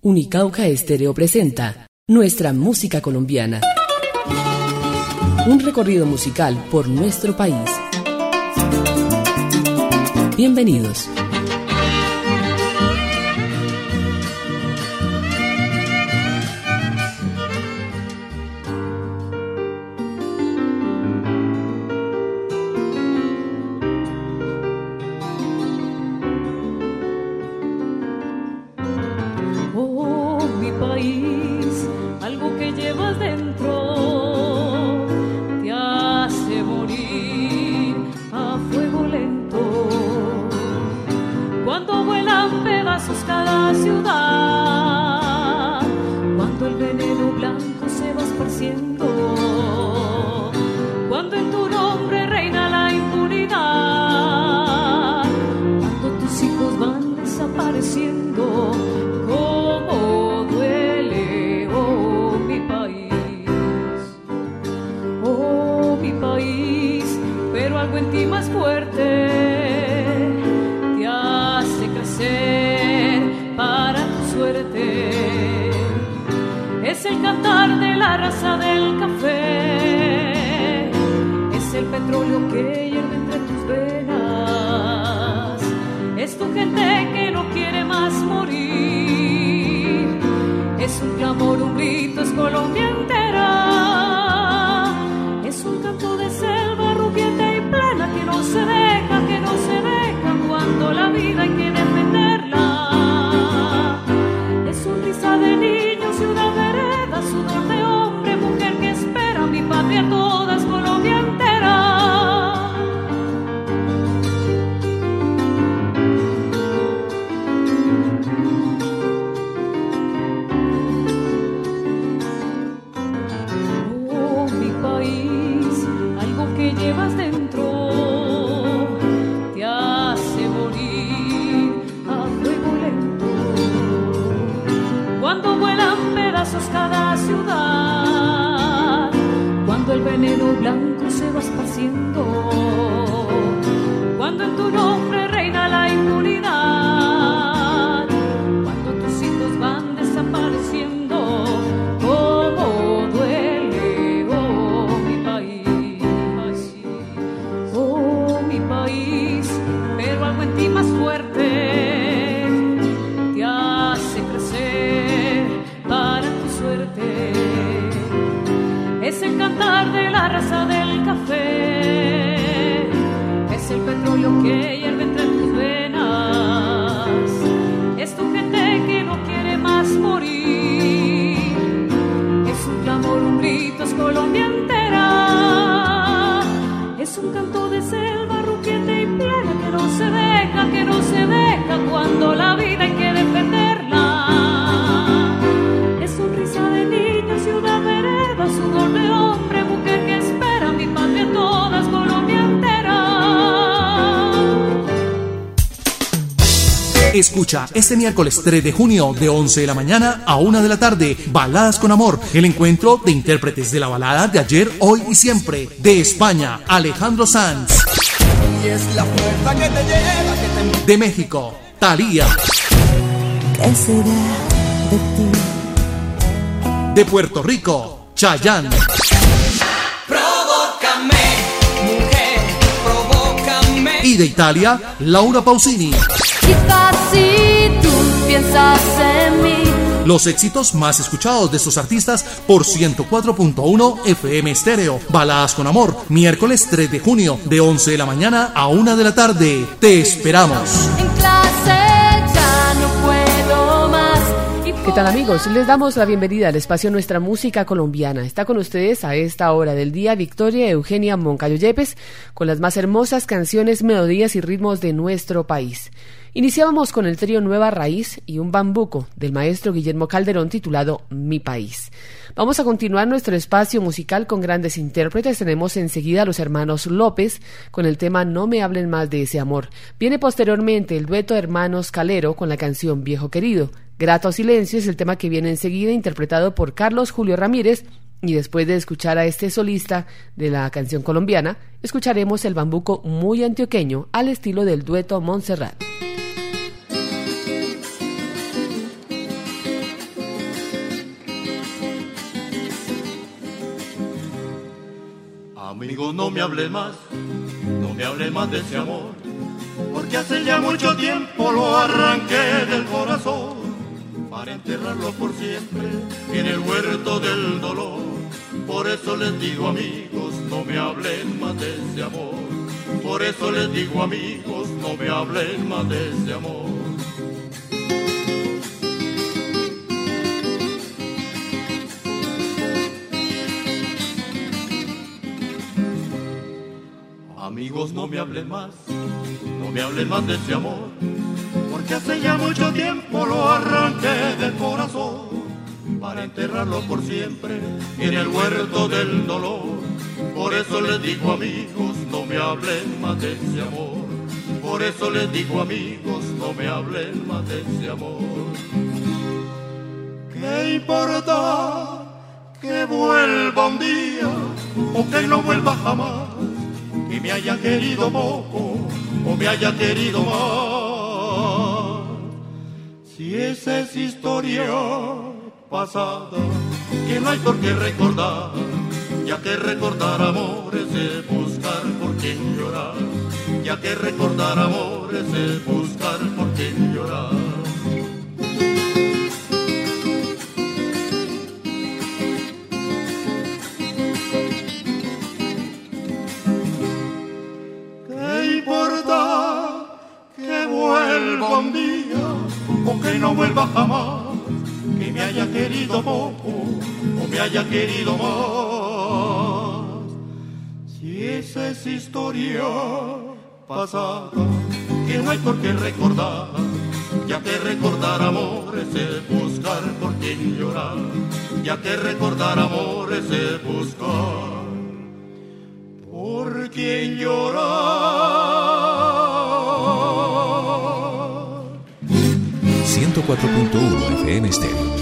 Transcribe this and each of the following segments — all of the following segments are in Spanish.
Unicauca Estéreo presenta Nuestra Música Colombiana. Un recorrido musical por nuestro país. Bienvenidos. Escucha este miércoles 3 de junio de 11 de la mañana a 1 de la tarde, Baladas con Amor, el encuentro de intérpretes de la balada de ayer, hoy y siempre. De España, Alejandro Sanz. Y es la fuerza que te lleva, que te... De México, Thalía. ¿Qué será de ti? De Puerto Rico, Chayanne. Provócame, mujer, provócame. Y de Italia, Laura Pausini. Quizás si tú piensas en mí. Los éxitos más escuchados de estos artistas por 104.1 FM Estéreo. Baladas con Amor, miércoles 3 de junio de 11 de la mañana a 1 de la tarde. Te esperamos. En clase ya no puedo más. ¿Qué tal, amigos? Les damos la bienvenida al espacio Nuestra Música Colombiana. Está con ustedes a esta hora del día Victoria Eugenia Moncayo Yepes con las más hermosas canciones, melodías y ritmos de nuestro país. Iniciábamos con el trío Nueva Raíz y un bambuco del maestro Guillermo Calderón titulado Mi País. Vamos a continuar nuestro espacio musical con grandes intérpretes. Tenemos enseguida a los hermanos López con el tema No me hablen más de ese amor. Viene posteriormente el dueto Hermanos Calero con la canción Viejo Querido. Grato Silencio es el tema que viene enseguida, interpretado por Carlos Julio Ramírez. Y después de escuchar a este solista de la canción colombiana, escucharemos el bambuco muy antioqueño al estilo del dueto Montserrat. Amigos, no me hable más de ese amor, porque hace ya mucho tiempo lo arranqué del corazón, para enterrarlo por siempre en el huerto del dolor. Por eso les digo, amigos, no me hablen más de ese amor. Por eso les digo, amigos, no me hablen más de ese amor. Amigos, no me hablen más de ese amor, porque hace ya mucho tiempo lo arranqué del corazón, para enterrarlo por siempre en el huerto del dolor. Por eso les digo, amigos, no me hablen más de ese amor. Por eso les digo, amigos, no me hablen más de ese amor. ¿Qué importa que vuelva un día o que no vuelva jamás? Que me haya querido poco o me haya querido más. Si esa es historia pasada, que no hay por qué recordar, ya que recordar amores es buscar por quien llorar, ya que recordar amores es buscar por quien llorar. ¿Qué importa que vuelva un día o que no vuelva jamás? Que me haya querido poco o me haya querido más. Si esa es historia pasada, que no hay por qué recordar, ya que recordar amores es buscar por quien llorar, ya que recordar amores es buscar por quien llorar. 104.1 FM Estéreo.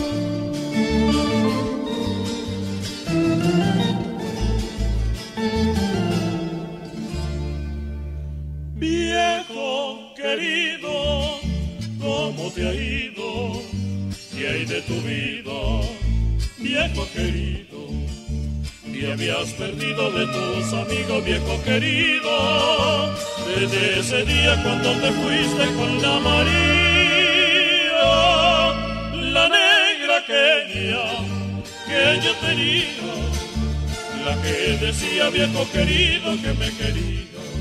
Viejo querido, ¿cómo te ha ido? ¿Qué hay de tu vida? Viejo querido, te habías perdido de tus amigos, viejo querido, desde ese día cuando te fuiste con la María, la negra aquella que yo tenía, la que decía, viejo querido, que me quería.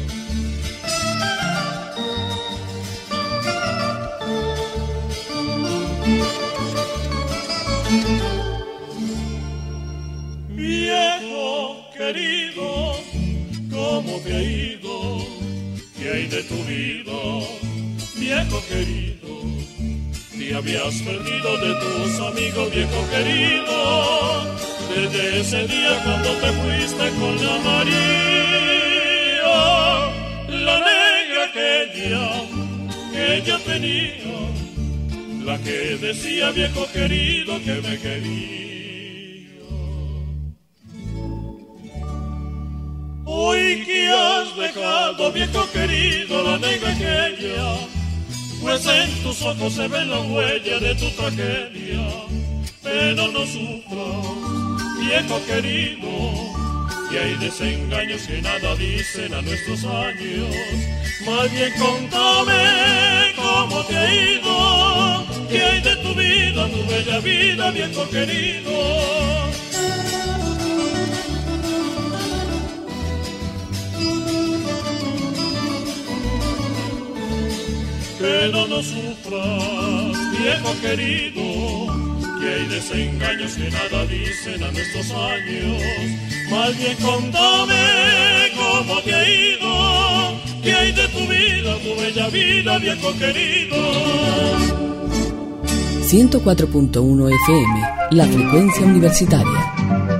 Viejo querido, ¿cómo te ha ido? ¿Qué hay de tu vida? Viejo querido, te habías perdido de tus amigos, viejo querido, desde ese día cuando te fuiste con la María, la negra aquella que yo tenía, la que decía, viejo querido, que me quería. Hoy que has dejado, viejo querido, la negra aquella, pues en tus ojos se ven las huellas de tu tragedia. Pero no sufras, viejo querido, que hay desengaños que nada dicen a nuestros años. Más bien contame cómo te ha ido, qué hay de tu vida, tu bella vida, viejo querido. Pero no sufras, viejo querido, que hay desengaños que nada dicen a nuestros años. Más bien contame cómo te ha ido, qué hay de tu vida, tu bella vida, viejo querido. 104.1 FM, la frecuencia universitaria.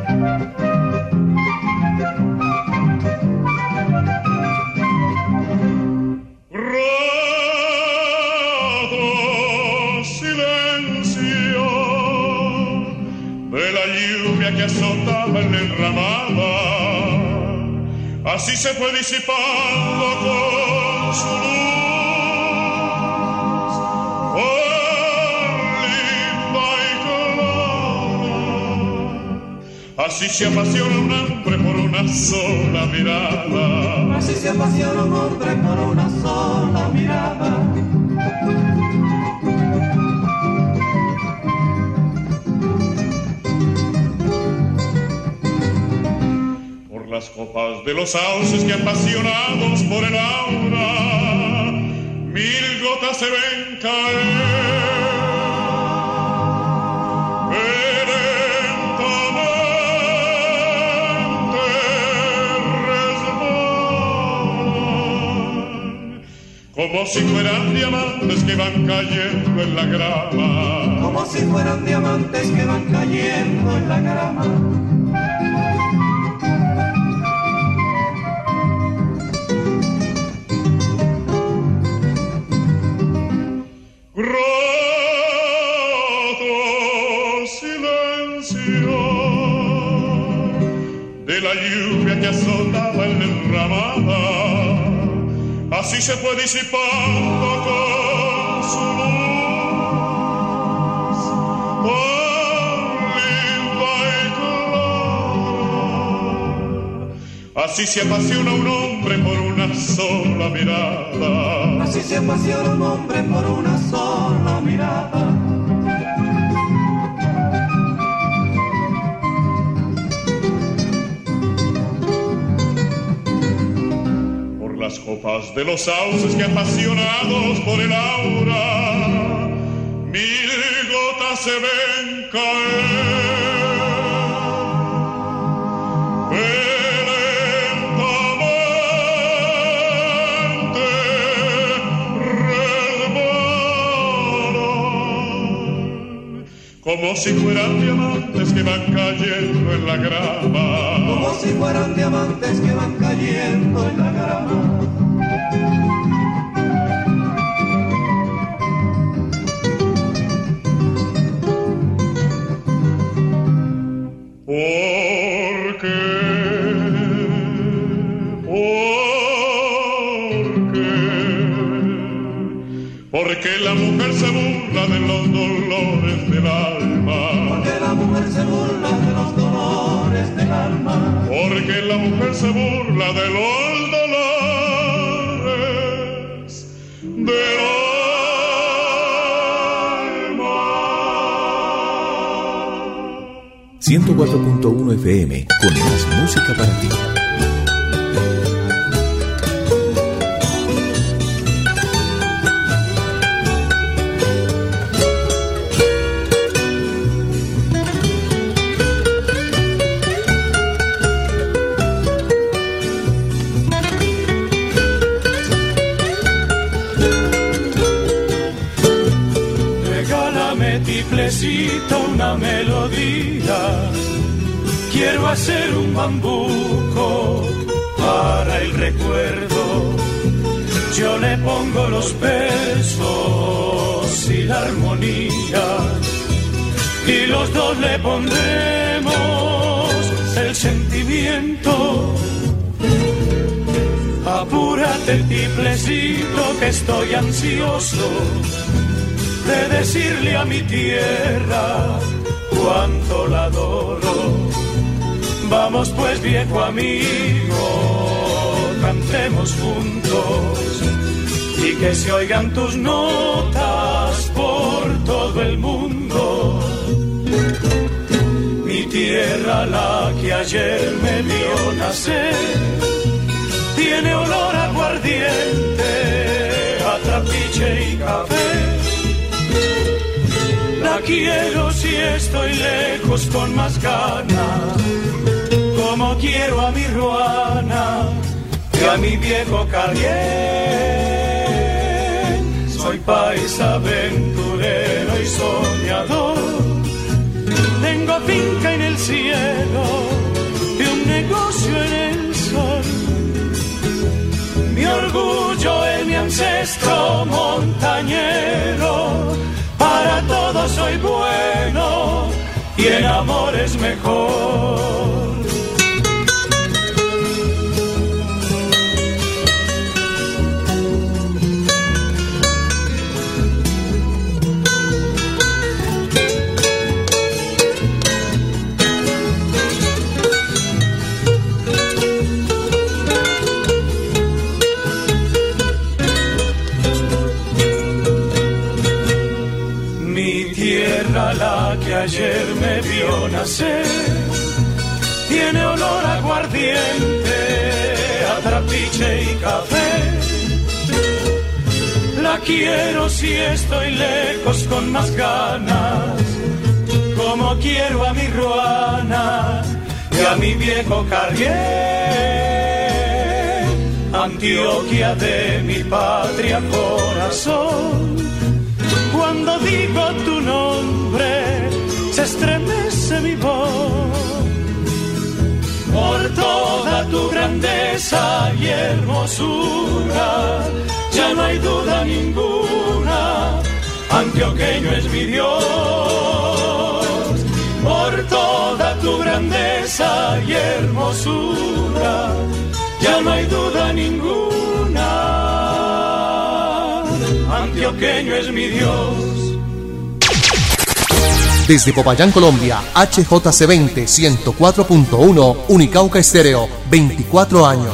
Que azotaba en la enramada, así se fue disipando con su luz, oh, linda y clara, Así se apasiona un hombre por una sola mirada. Así se apasiona un hombre por una sola mirada. Por las copas de los sauces que apasionados por el aura, mil gotas se ven caer. Como si fueran diamantes que van cayendo en la grama. Como si fueran diamantes que van cayendo en la grama. Grato silencio de la lluvia que azotaba en la enramada. Así se fue disipando con su luz, tan linda y clara. Así se apasiona un hombre por una sola mirada. Así se apasiona un hombre por una sola mirada. Las copas de los sauces que apasionados por el aura, mil gotas se ven caer. Lentamente resbalan, como si fueran diamantes que van cayendo en la grama. Como si fueran diamantes que van cayendo en la grama. Porque la mujer se burla de los dolores del alma. Porque la mujer se burla de los dolores del alma. Porque la mujer se burla de los dolores del alma. 104.1 FM, con más música para ti. Una melodía, quiero hacer un bambuco para el recuerdo. Yo le pongo los versos y la armonía, y los dos le pondremos el sentimiento. Apúrate, tiplecito, que estoy ansioso de decirle a mi tierra cuánto la adoro. Vamos pues, viejo amigo, cantemos juntos y que se oigan tus notas por todo el mundo. Mi tierra, la que ayer me vio nacer, tiene olor a aguardiente, a trapiche y café. La quiero si estoy lejos con más ganas, como quiero a mi ruana y a mi viejo Carrién. Soy paisa, aventurero y soñador, tengo finca en el cielo y un negocio en el sol. Mi orgullo es mi ancestro montañero, para todos soy bueno y el amor es mejor. tierra la que ayer me vio nacer tiene olor a aguardiente, a trapiche y café. La quiero si estoy lejos con más ganas, como quiero a mi ruana y a mi viejo Carrier. Antioquia de mi patria corazón, cuando digo tu nombre se estremece mi voz. Por toda tu grandeza y hermosura, ya no hay duda ninguna, antioqueño es mi Dios. Por toda tu grandeza y hermosura, ya no hay duda ninguna, antioqueño es mi Dios. Desde Popayán, Colombia, HJC20 104.1 Unicauca Estéreo, 24 años.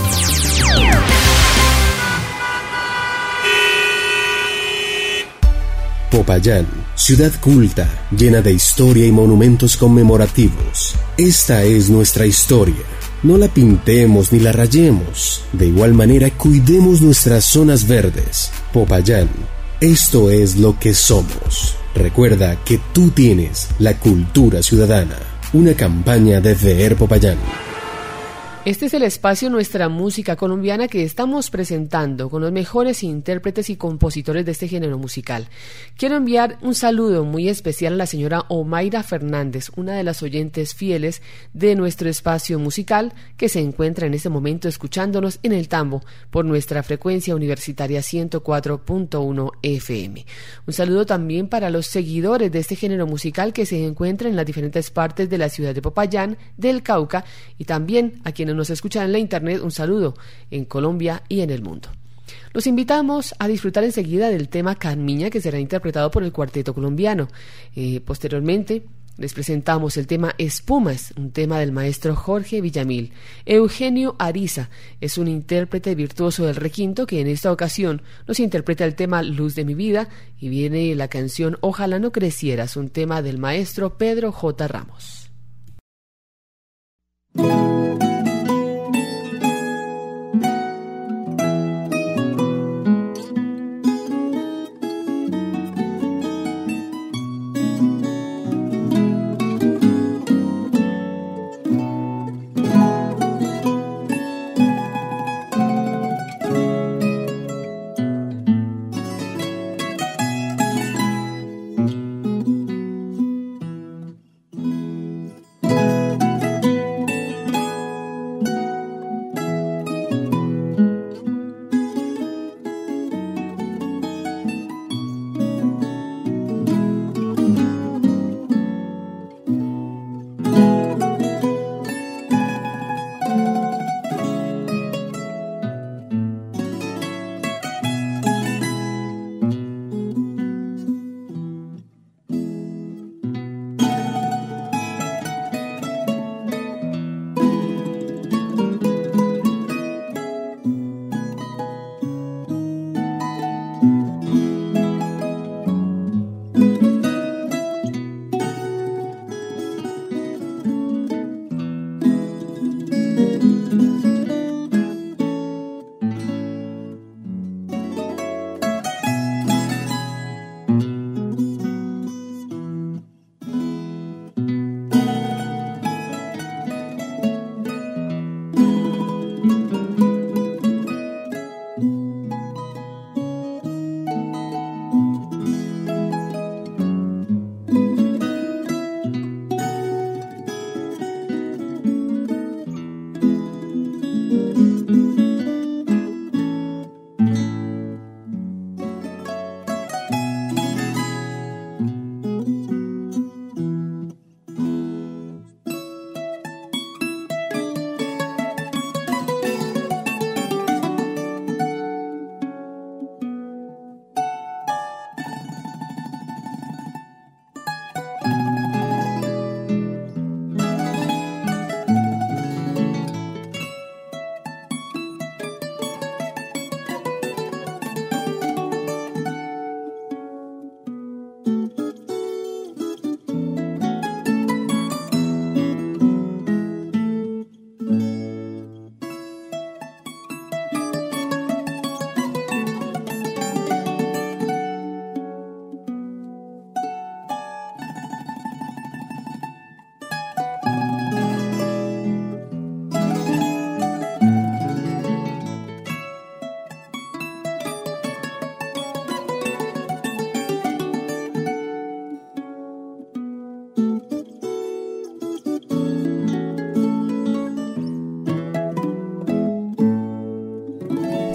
Popayán, ciudad culta, llena de historia y monumentos conmemorativos. Esta es nuestra historia. No la pintemos ni la rayemos. De igual manera, cuidemos nuestras zonas verdes. Popayán, esto es lo que somos. Recuerda que tú tienes la cultura ciudadana. Una campaña de VR Popayán. Este es el espacio Nuestra Música Colombiana que estamos presentando con los mejores intérpretes y compositores de este género musical. Quiero enviar un saludo muy especial a la señora Omaira Fernández, una de las oyentes fieles de nuestro espacio musical que se encuentra en este momento escuchándonos en el Tambo por nuestra frecuencia universitaria 104.1 FM. Un saludo también para los seguidores de este género musical que se encuentran en las diferentes partes de la ciudad de Popayán, del Cauca, y también a quienes nos escuchan en la internet, un saludo en Colombia y en el mundo. Los invitamos a disfrutar enseguida del tema Carmiña, que será interpretado por el Cuarteto Colombiano. Posteriormente les presentamos el tema Espumas, un tema del maestro Jorge Villamil. Eugenio Ariza es un intérprete virtuoso del requinto que en esta ocasión nos interpreta el tema Luz de mi vida, y viene la canción Ojalá no crecieras, un tema del maestro Pedro J. Ramos.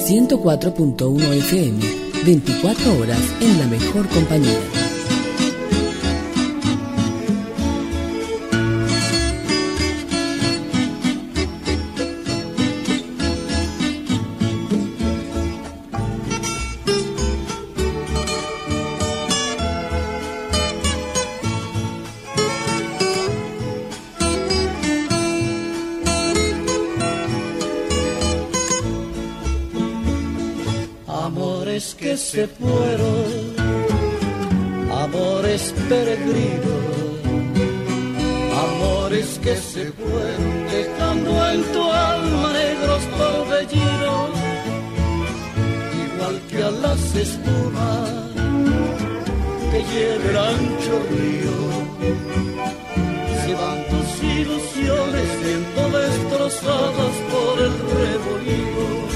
104.1 FM, 24 horas en la mejor compañía. Que se fueron, amores peregrinos, amores que se fueron dejando en tu alma negros torbellinos, igual que a las espumas que lleva el ancho río, se van tus ilusiones siendo destrozadas por el revolío.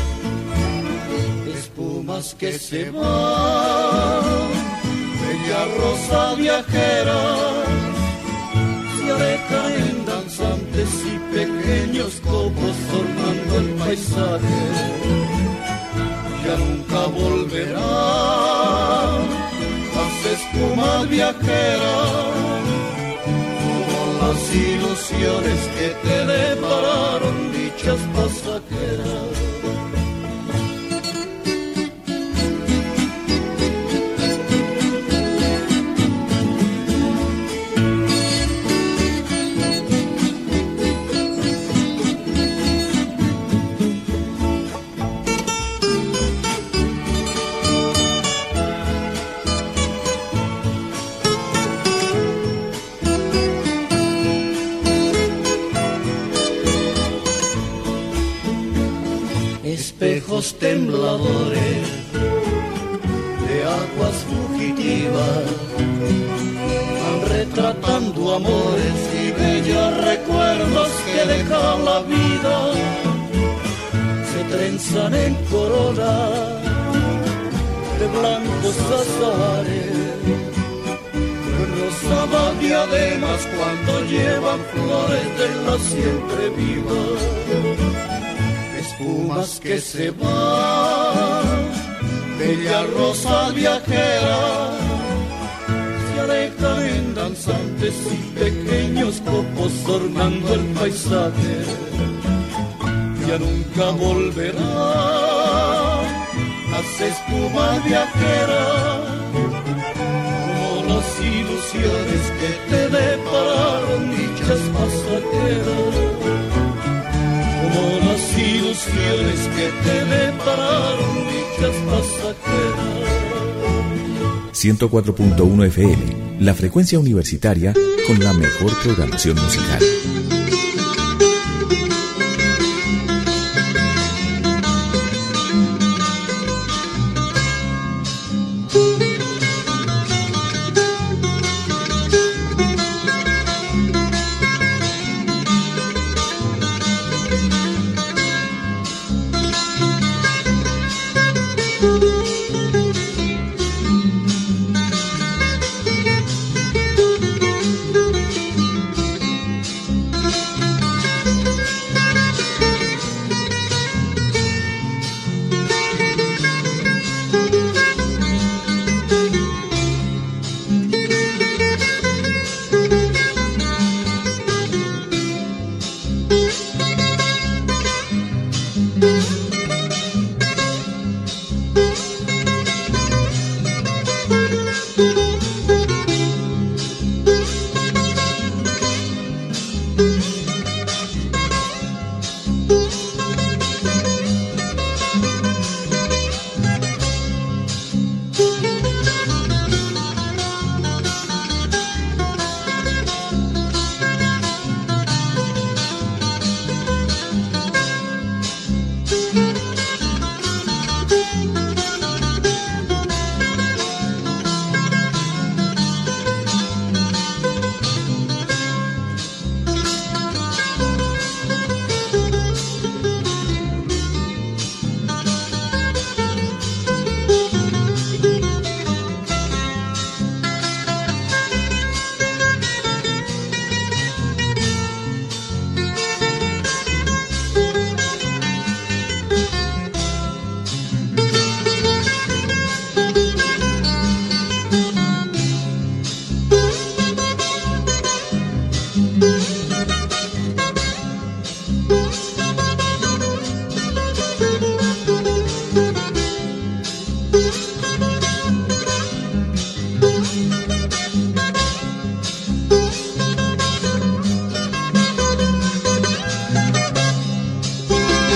Que se va, bella rosa viajera, se aleja en danzantes y pequeños copos formando el paisaje. Ya nunca volverá las espumas viajeras, como las ilusiones que te depararon dichas pasajeras. Espejos tembladores de aguas fugitivas van retratando amores y bellos recuerdos que deja la vida. Se trenzan en corona de blancos azahares, rosadas diademas cuando llevan flores de la siempre viva. Espumas que se van, bella rosa viajera, se alejan en danzantes y pequeños copos ornando el paisaje. Ya nunca volverá las espumas viajeras, como las ilusiones que te depararon dichas pasajeras. Como las ilusiones que te depararon dichas pasajeras. 104.1 FM, la frecuencia universitaria con la mejor programación musical.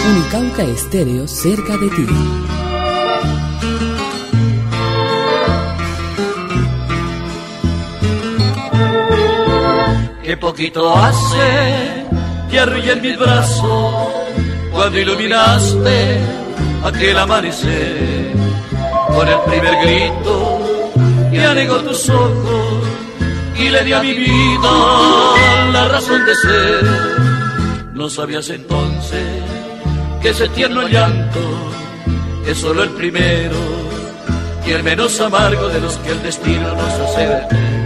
Unicauca Estéreo, cerca de ti. Qué poquito hace que arrullé en mis brazos cuando iluminaste aquel amanecer. Con el primer grito que anegó tus ojos y le dio a mi vida la razón de ser. No sabías entonces que ese tierno llanto es solo el primero y el menos amargo de los que el destino nos hace verter.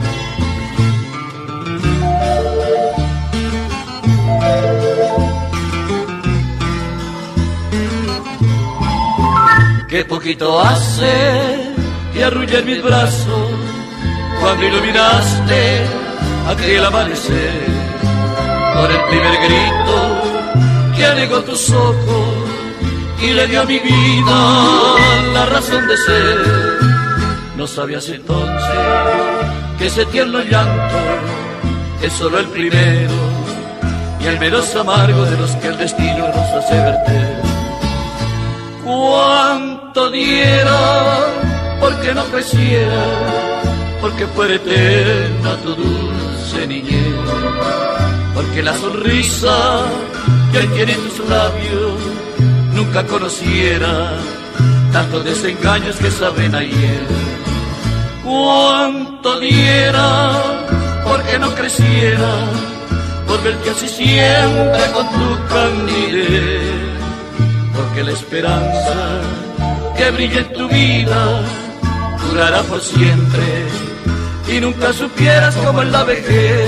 Qué poquito hace que arrullé en mis brazos cuando iluminaste aquel amanecer. Con el primer grito que anegó tus ojos y le dio a mi vida la razón de ser. No sabías entonces que ese tierno llanto es solo el primero y el menos amargo de los que el destino nos hace verter. Cuánto diera porque no creciera, porque fuera eterna tu dulce niñez, porque la sonrisa que hoy tiene en tus labios nunca conociera tantos desengaños que saben ayer. Cuánto diera porque no creciera, por verte así siempre con tu candidez, porque la esperanza que brilla en tu vida durará por siempre y nunca supieras cómo en la vejez.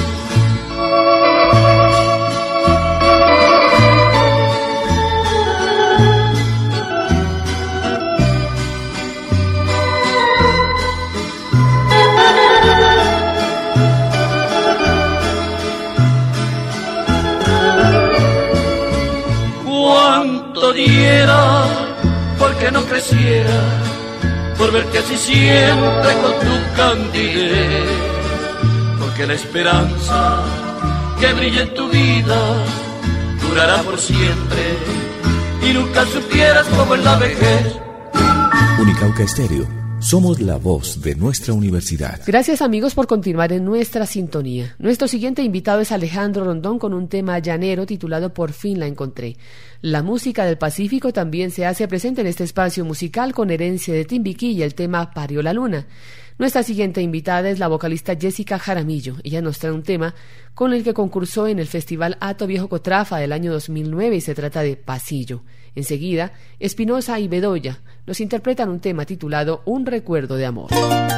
Diera porque no creciera, por verte así siempre con tu candidez, porque la esperanza que brilla en tu vida durará por siempre y nunca supieras cómo en la vejez. Unicauca Estéreo, somos la voz de nuestra universidad. Gracias, amigos, por continuar en nuestra sintonía. Nuestro siguiente invitado es Alejandro Rondón con un tema llanero titulado Por fin la encontré. La música del Pacífico también se hace presente en este espacio musical con herencia de Timbiquí y el tema Parió la Luna. Nuestra siguiente invitada es la vocalista Jessica Jaramillo. Ella nos trae un tema con el que concursó en el Festival Hato Viejo Cotrafa del año 2009 y se trata de Pasillo. Enseguida, Espinosa y Bedoya nos interpretan un tema titulado Un recuerdo de amor.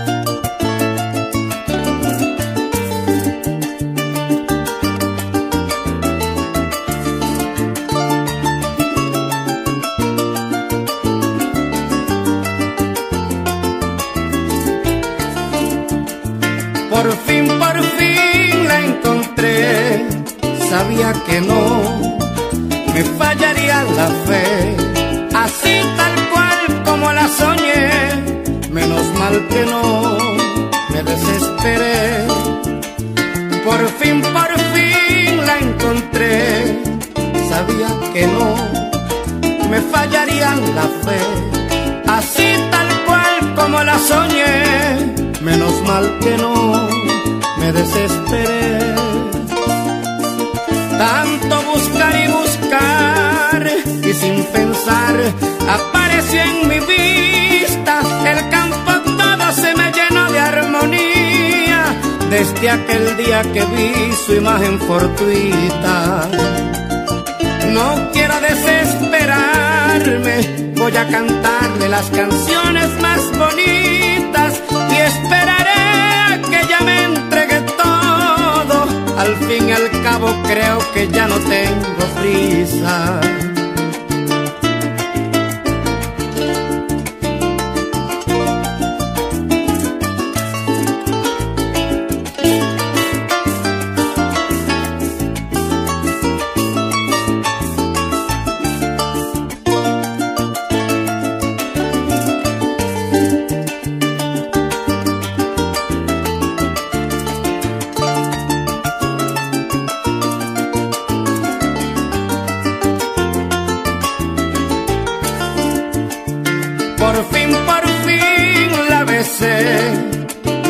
Por fin la encontré. Sabía que no me fallaría la fe, así tal cual como la soñé. Menos mal que no me desesperé. Por fin la encontré. Sabía que no me fallaría la fe, así tal cual como la soñé. Menos mal que no me desesperé. Tanto buscar y buscar y sin pensar apareció en mi vista. El campo todo se me llenó de armonía desde aquel día que vi su imagen fortuita. No quiero desesperarme, voy a cantarle las canciones más bonitas y esperaré a que ella me entregue todo. Al fin y al cabo creo que ya no tengo prisa.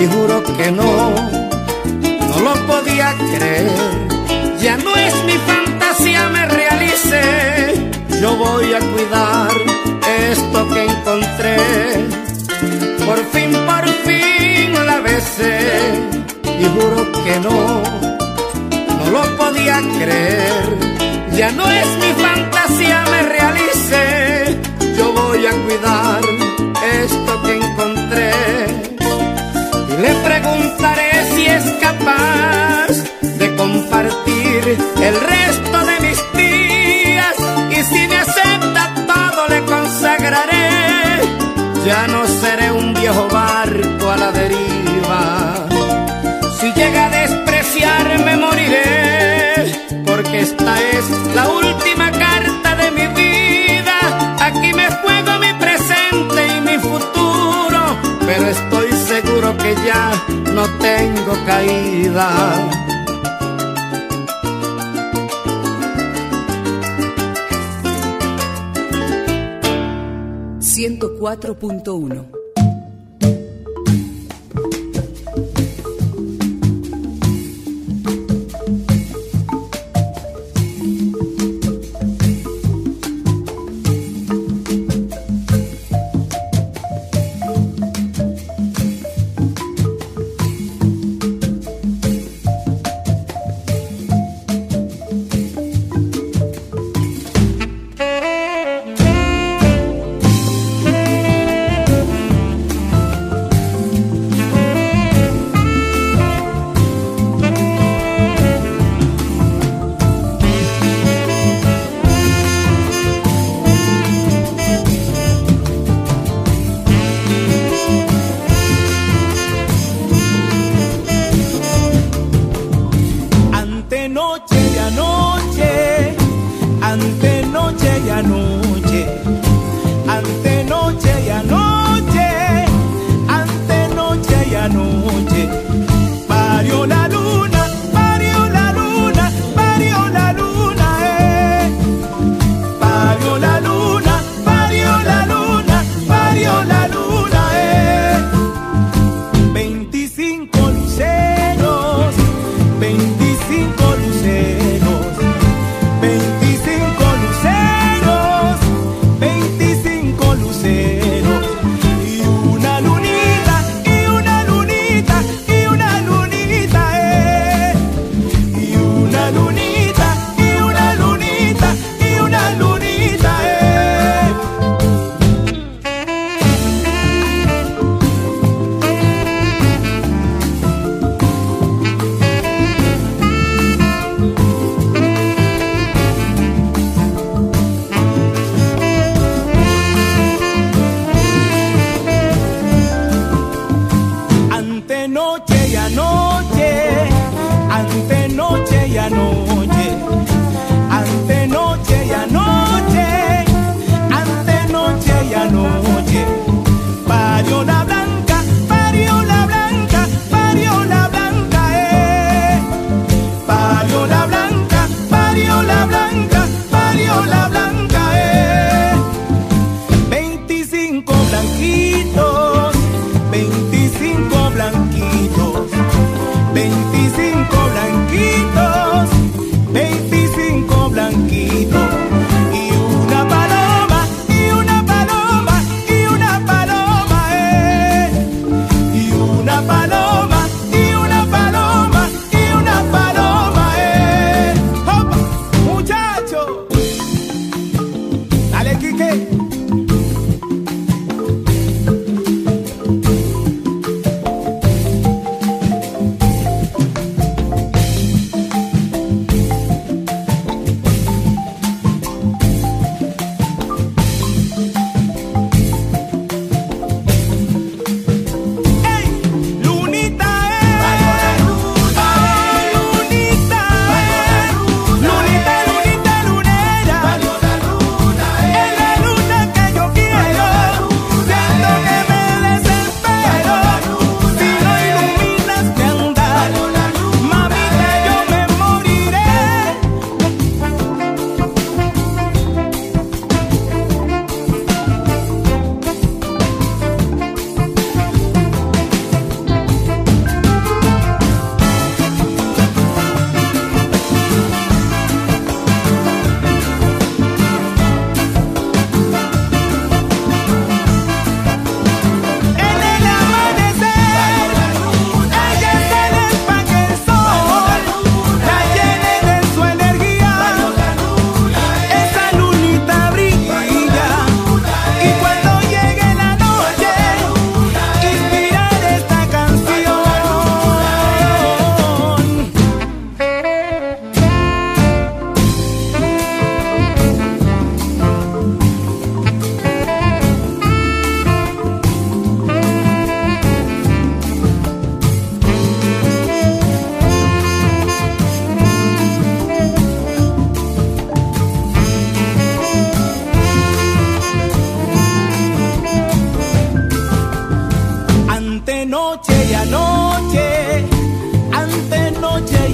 y juro que no lo podía creer. Ya no es mi fantasía, me realicé. Yo voy a cuidar esto que encontré. Por fin la besé y juro que no lo podía creer. Ya no es mi fantasía, me realicé. Yo voy a cuidar esto que encontré. Y le preguntaré si es capaz de compartir el resto de mis días. Y si me acepta todo le consagraré. Ya no seré un viejo barco a la deriva. Si llega a despreciarme moriré, porque esta es la última carta de mi vida. Aquí me juego mi presente y mi futuro, pero estoy seguro que ya no tengo caída. 104.1.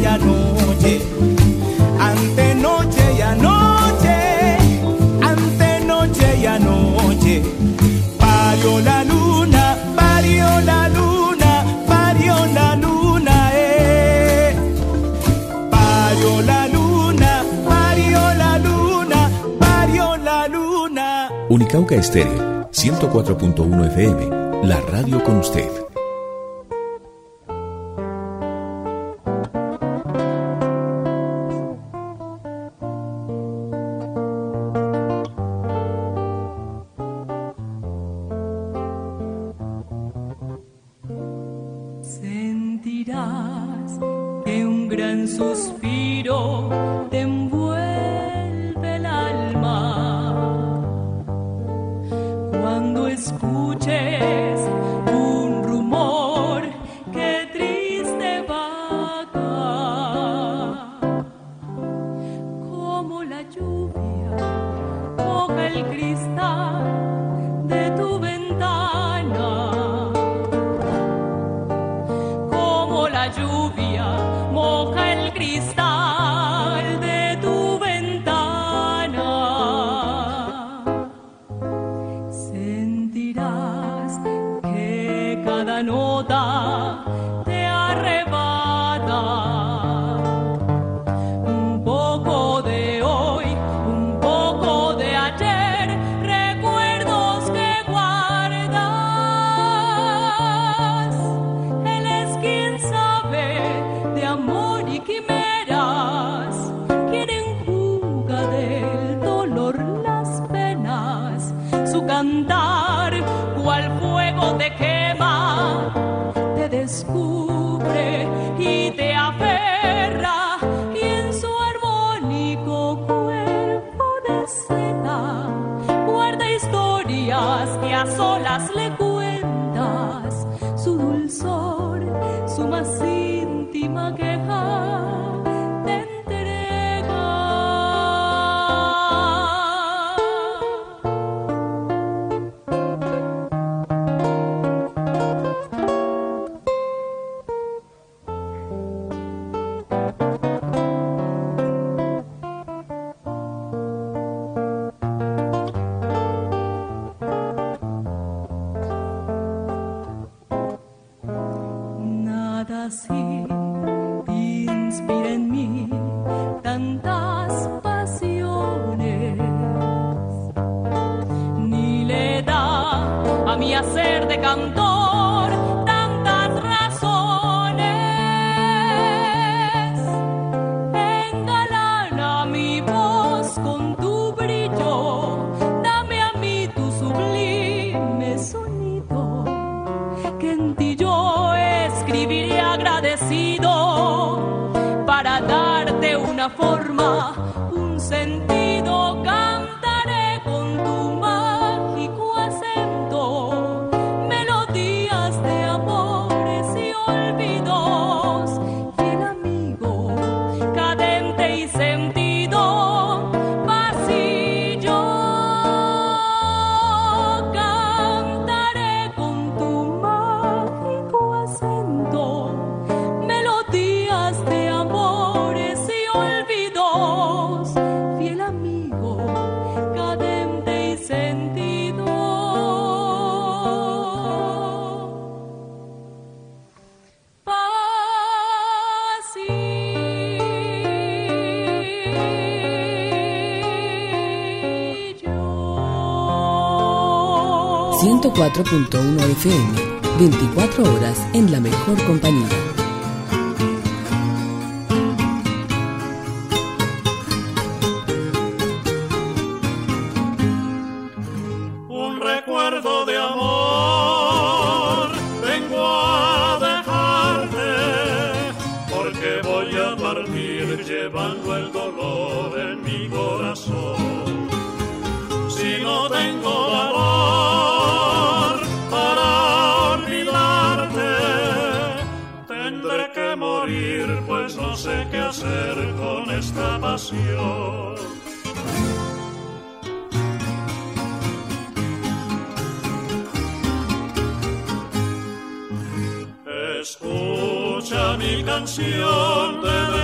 y anoche, antenoche y anoche, antenoche y anoche, parió la luna, parió la luna, parió la luna, parió la luna, parió la luna, parió la luna. Unicauca Estéreo, 104.1 FM, la radio con usted. Sentirás que un gran suspiro te envuelve el alma cuando escuches un rumor que triste vaga, como la lluvia moja el cristal de tu ventana. La lluvia moja el cristal de tu ventana. Sentirás que cada nota te arrebata un poco de hoy, un poco de ayer, recuerdos que guardas. Él es quien de amor y quimeras, quien enjuga del dolor las penas, su cantar cual fuego te quema, te descubre y te aferra, y en su armónico cuerpo de seda guarda historias que a solas le cuentas, su dulzor, su más íntima queja te entrega. 104.1 FM, 24 horas en la mejor compañía. Un recuerdo de amor, vengo a dejarte, porque voy a partir llevando el dolor en mi corazón. Si no tengo valor para olvidarte, tendré que morir, pues no sé qué hacer con esta pasión. Escucha mi canción de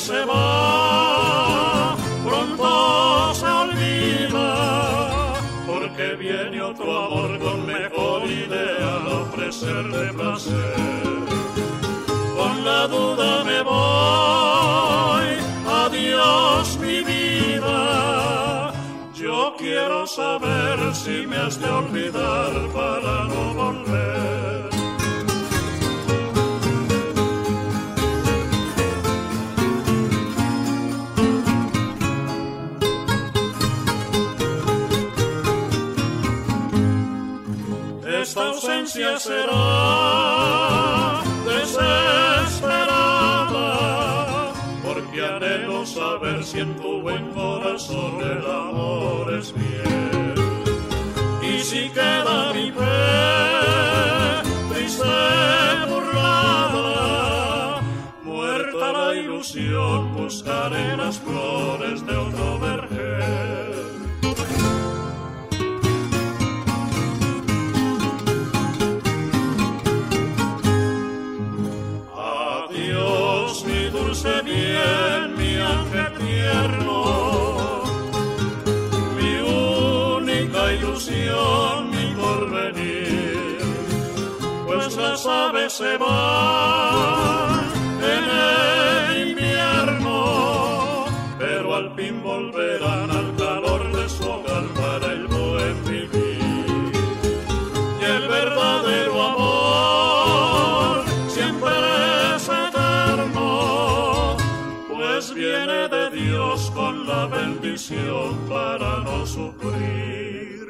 se va, pronto se olvida, porque viene otro amor con mejor idea a ofrecerle placer. Con la duda me voy, adiós mi vida, yo quiero saber si me has de olvidar para no volver. Esta ausencia será desesperada, porque anhelo saber si en tu buen corazón el amor es fiel. Y si queda mi fe, triste burlada, muerta la ilusión, buscaré las flores de otro vergel. Dulce bien, mi ángel tierno, mi única ilusión, mi porvenir, pues las aves se van en el invierno, pero al fin volverán al calor de su hogar para el buen vivir. Y el verdadero amor siempre es eterno, pues viene de Dios con la bendición para no sufrir.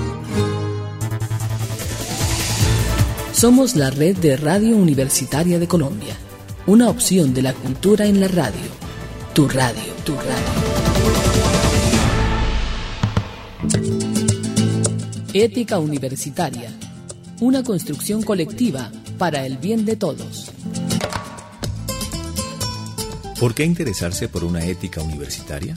Somos la red de Radio Universitaria de Colombia, una opción de la cultura en la radio. Tu radio, tu radio. Ética Universitaria, una construcción colectiva para el bien de todos. ¿Por qué interesarse por una ética universitaria?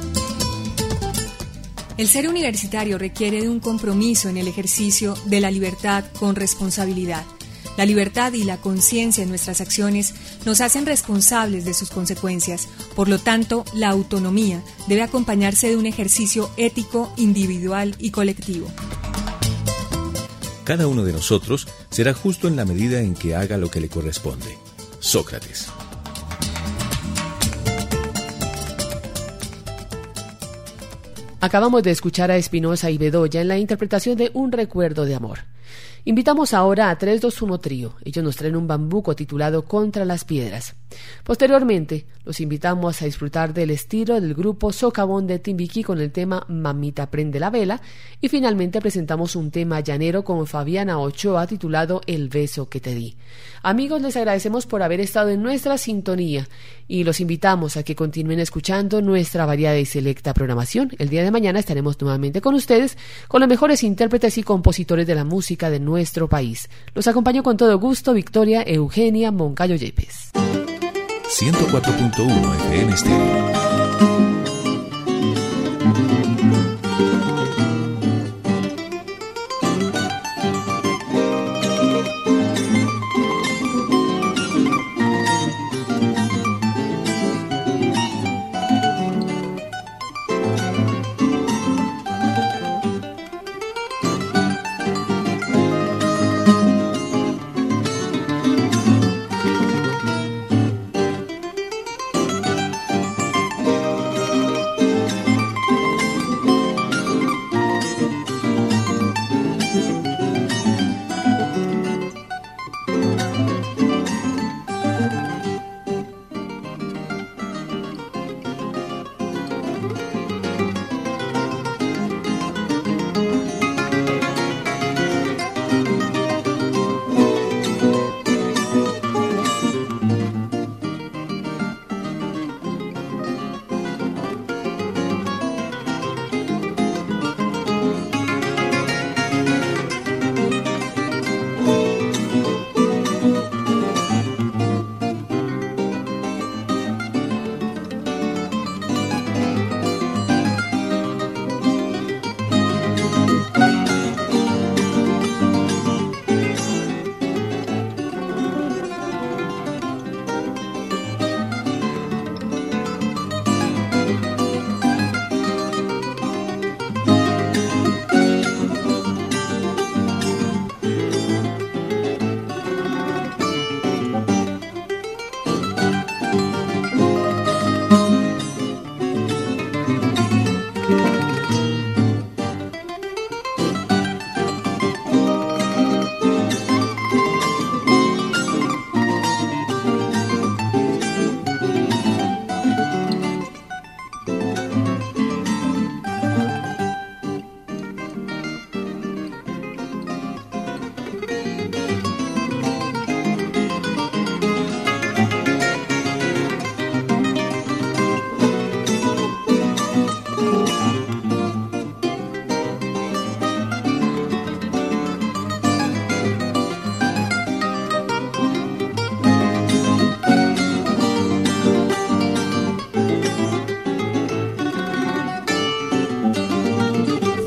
El ser universitario requiere de un compromiso en el ejercicio de la libertad con responsabilidad. La libertad y la conciencia en nuestras acciones nos hacen responsables de sus consecuencias. Por lo tanto, la autonomía debe acompañarse de un ejercicio ético, individual y colectivo. Cada uno de nosotros será justo en la medida en que haga lo que le corresponde. Sócrates. Acabamos de escuchar a Espinosa y Bedoya en la interpretación de Un recuerdo de amor. Invitamos ahora a 321 Trío. Ellos nos traen un bambuco titulado Contra las Piedras. Posteriormente, los invitamos a disfrutar del estilo del grupo Socavón de Timbiquí con el tema Mamita prende la vela. Y finalmente presentamos un tema llanero con Fabiana Ochoa titulado El beso que te di. Amigos, les agradecemos por haber estado en nuestra sintonía y los invitamos a que continúen escuchando nuestra variada y selecta programación. El día de mañana estaremos nuevamente con ustedes con los mejores intérpretes y compositores de la música de nuestro país. Los acompaño con todo gusto Victoria Eugenia Moncayo Yepes. 104.1 FM Estéreo.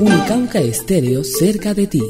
Unicauca Estéreo, cerca de ti.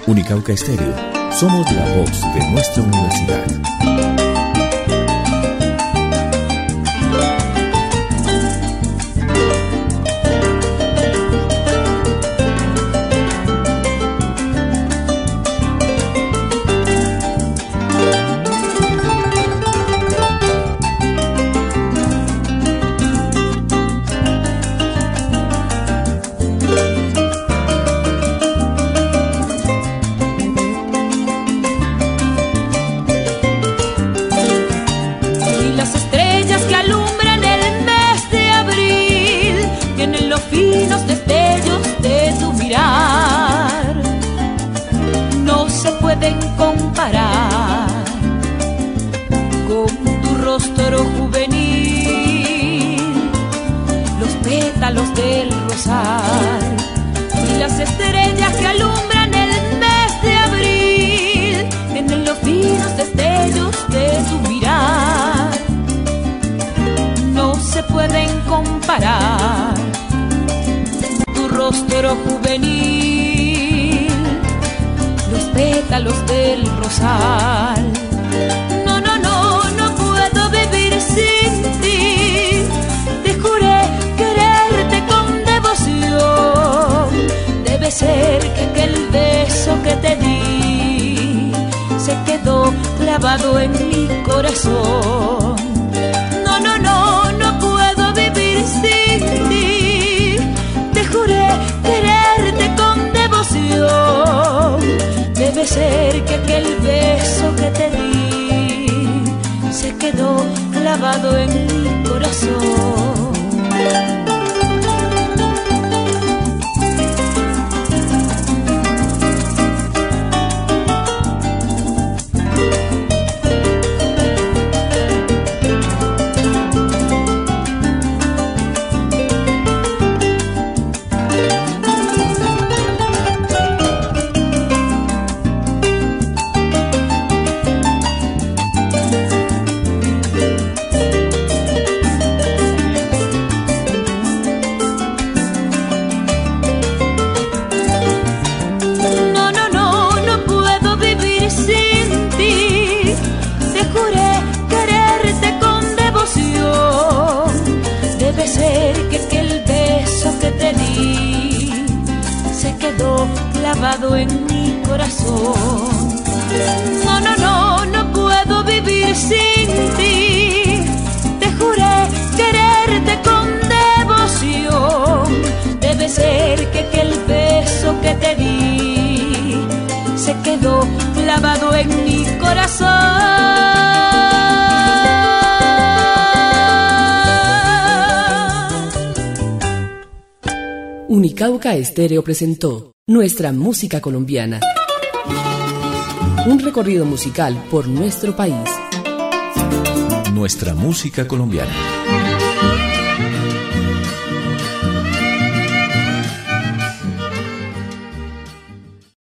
Unicauca Estéreo. Somos la voz de nuestra universidad. En mi corazón. No, no, no, no puedo vivir sin ti. Te juré quererte con devoción. Debe ser que aquel beso que te di se quedó clavado en mi corazón. En mi corazón. No, no, no, no puedo vivir sin ti. Te juré quererte con devoción. Debe ser que aquel beso que te di se quedó clavado en mi corazón. Unicauca Estéreo presentó Nuestra Música Colombiana. Un recorrido musical por nuestro país. Nuestra Música Colombiana.